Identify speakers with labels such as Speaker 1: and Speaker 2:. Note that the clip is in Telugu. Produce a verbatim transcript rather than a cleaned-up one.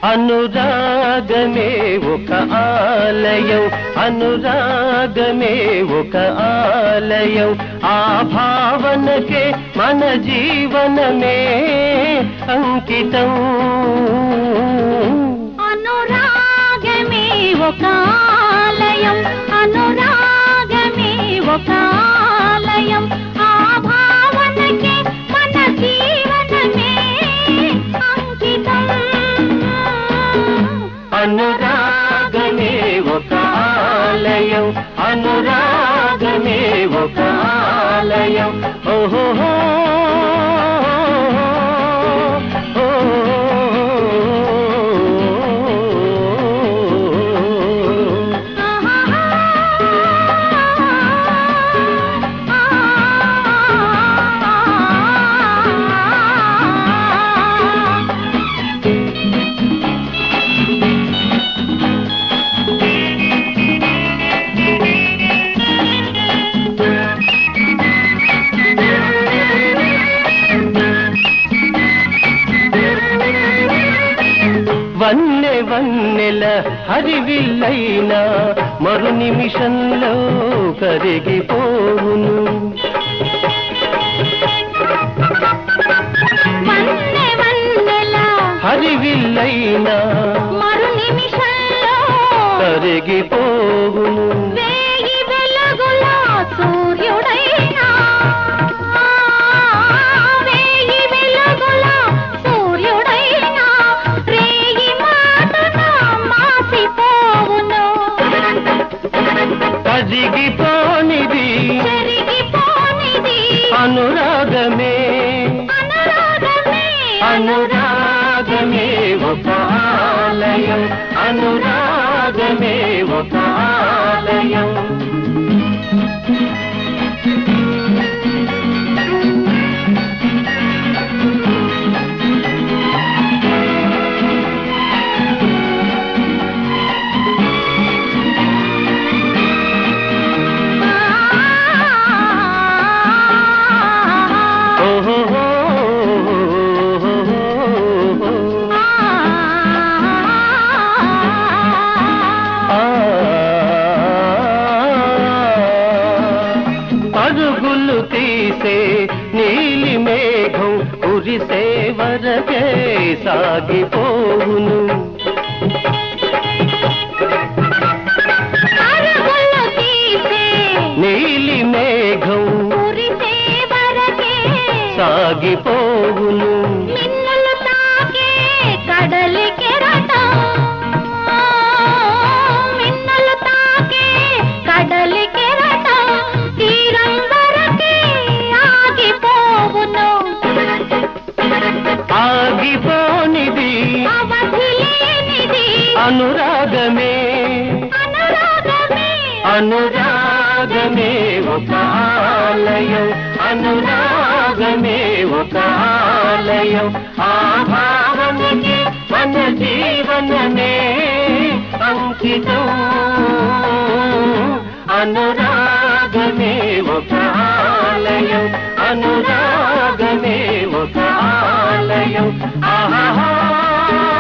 Speaker 1: అనురాగమే ఒక ఆలయం, అనురాగమే ఒక ఆలయం. ఆ భావనకే మన జీవనమే అంకితం.
Speaker 2: అనురాగమే ఒక ఆలయం, అనురాగమే ఒక ఆలయం. ఆ భావనకే మన జీవనమే అంకితం.
Speaker 1: అనురాగమే ఒక ఆలయం, అనురాగమే ఒక ఆలయం. ఓహో వన్నె వన్నెల హరివిల్లైనా మరు నిమిషంలో కరిగిపోవును.
Speaker 2: వన్నె వన్నెల
Speaker 1: హరివిల్లైనా
Speaker 2: మరు నిమిషంలో
Speaker 1: కరిగిపోవును.
Speaker 2: వేయి వెలుగుల సూర్యుడైనా, వేయి వెలుగుల సూర్యుడైనా రేయి మాటన మాసిపోవును.
Speaker 1: కరిగిపోనిది
Speaker 2: చెరిగిపోనిది
Speaker 1: అనురాగమే,
Speaker 2: అనురాగమే,
Speaker 1: అనురాగమే ఒక ఆలయం, అనురాగమే ఒక ఆలయం. పరుగులు తీసే నీలి మేఘం కురిసే వరకే సాగిపోవును.
Speaker 2: పరుగులు తీసే
Speaker 1: నీలి మేఘం
Speaker 2: కురిసే వరకే
Speaker 1: సాగిపోవును.
Speaker 2: మిన్నులు తాకే కడలి కెరటం, మిన్నులు తాకే కడలి కెరటం తీరం వరకే ఆగిపోవును.
Speaker 1: ఆగిపోనిది
Speaker 2: అవధి లేనిది
Speaker 1: అనురాగమే,
Speaker 2: అనురాగమే,
Speaker 1: అనురాగమే ఒక ఆలయం, అనురాగమే ఒక ఆలయం. ఆ భావనకి మన జీవనమే అంకితం. అనురాగమే ఒక ఆలయం, అనురాగమే ఒక ఆలయం. ఆహా